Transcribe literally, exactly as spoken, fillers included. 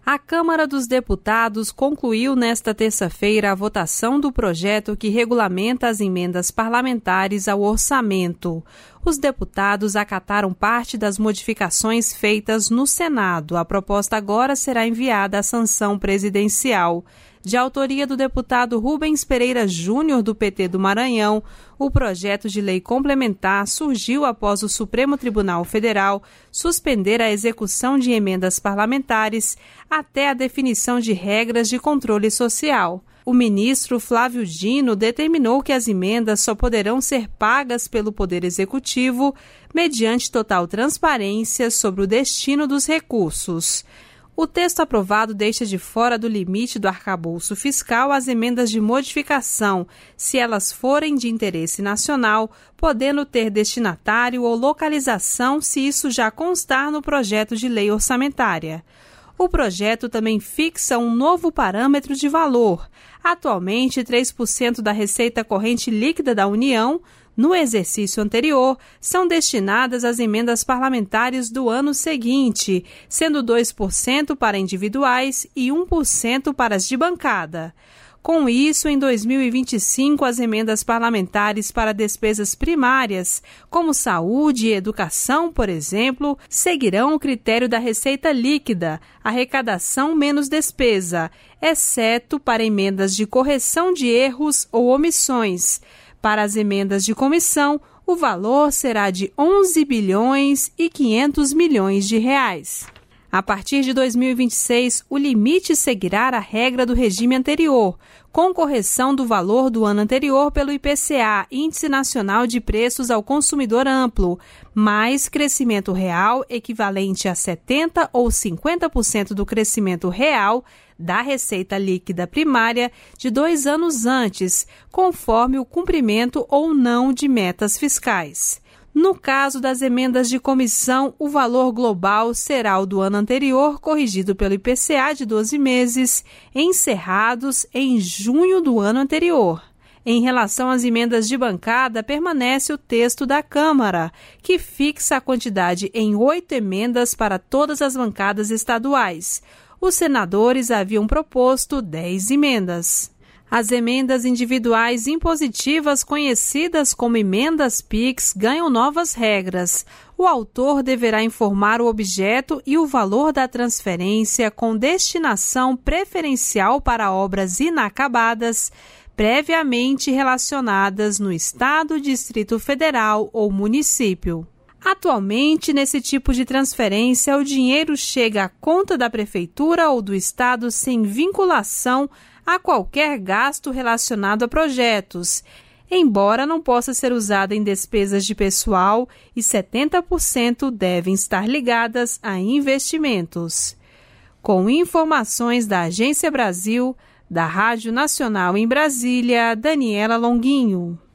A Câmara dos Deputados concluiu nesta terça-feira a votação do projeto que regulamenta as emendas parlamentares ao orçamento. Os deputados acataram parte das modificações feitas no Senado. A proposta agora será enviada à sanção presidencial. De autoria do deputado Rubens Pereira Júnior, do P T do Maranhão, o projeto de lei complementar surgiu após o Supremo Tribunal Federal suspender a execução de emendas parlamentares até a definição de regras de controle social. O ministro Flávio Dino determinou que as emendas só poderão ser pagas pelo Poder Executivo mediante total transparência sobre o destino dos recursos. O texto aprovado deixa de fora do limite do arcabouço fiscal as emendas de modificação, se elas forem de interesse nacional, podendo ter destinatário ou localização se isso já constar no projeto de lei orçamentária. O projeto também fixa um novo parâmetro de valor. Atualmente, três por cento da receita corrente líquida da União, no exercício anterior, são destinadas às emendas parlamentares do ano seguinte, sendo dois por cento para individuais e um por cento para as de bancada. Com isso, em dois mil e vinte e cinco, as emendas parlamentares para despesas primárias, como saúde e educação, por exemplo, seguirão o critério da receita líquida, arrecadação menos despesa, exceto para emendas de correção de erros ou omissões. Para as emendas de comissão, o valor será de onze bilhões e quinhentos milhões de reais. A partir de dois mil e vinte e seis, o limite seguirá a regra do regime anterior, com correção do valor do ano anterior pelo I P C A, Índice Nacional de Preços ao Consumidor Amplo, mais crescimento real equivalente a setenta por cento ou cinquenta por cento do crescimento real da receita líquida primária de dois anos antes, conforme o cumprimento ou não de metas fiscais. No caso das emendas de comissão, o valor global será o do ano anterior, corrigido pelo I P C A de doze meses, encerrados em junho do ano anterior. Em relação às emendas de bancada, permanece o texto da Câmara, que fixa a quantidade em oito emendas para todas as bancadas estaduais. Os senadores haviam proposto dez emendas. As emendas individuais impositivas, conhecidas como emendas PIX, ganham novas regras. O autor deverá informar o objeto e o valor da transferência com destinação preferencial para obras inacabadas, previamente relacionadas no Estado, Distrito Federal ou município. Atualmente, nesse tipo de transferência, o dinheiro chega à conta da Prefeitura ou do Estado sem vinculação a qualquer gasto relacionado a projetos, embora não possa ser usada em despesas de pessoal e setenta por cento devem estar ligadas a investimentos. Com informações da Agência Brasil, da Rádio Nacional em Brasília, Daniela Longuinho.